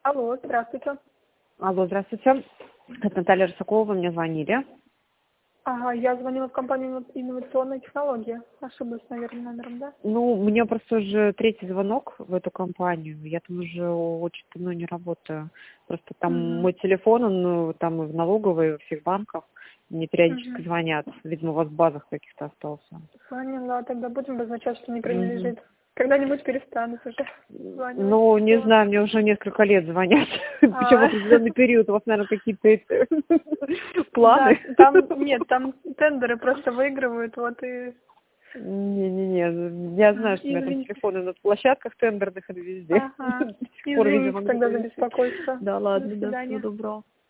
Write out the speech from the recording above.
Алло, здравствуйте. Алло, здравствуйте. Это Наталья Рысакова, вы мне звонили. Ага, я звонила в компанию «Инновационные технологии». Ошиблась, наверное, номером, да? Ну, у меня просто уже третий звонок в эту компанию. Я там уже очень давно не работаю. Просто там Угу. мой телефон, он там и в налоговой, и во всех банках. Мне периодически звонят. Видимо, у вас в базах каких-то остался. Поняла, тогда будем обозначать, что не Мгм. принадлежит. Когда-нибудь перестанут уже званивать. Ну, не Всё. знаю, мне уже несколько лет звонят. Причем в А, определенный период. У вас, наверное, какие-то да, планы. там там тендеры просто выигрывают, вот и... Не-не-не, я знаю, что у меня там Извините. телефоны на площадках тендерных и везде. Ага. До сих пор, видимо, Извините тогда где-то за висит. беспокойство. Да До ладно, да, всего свидания. доброго.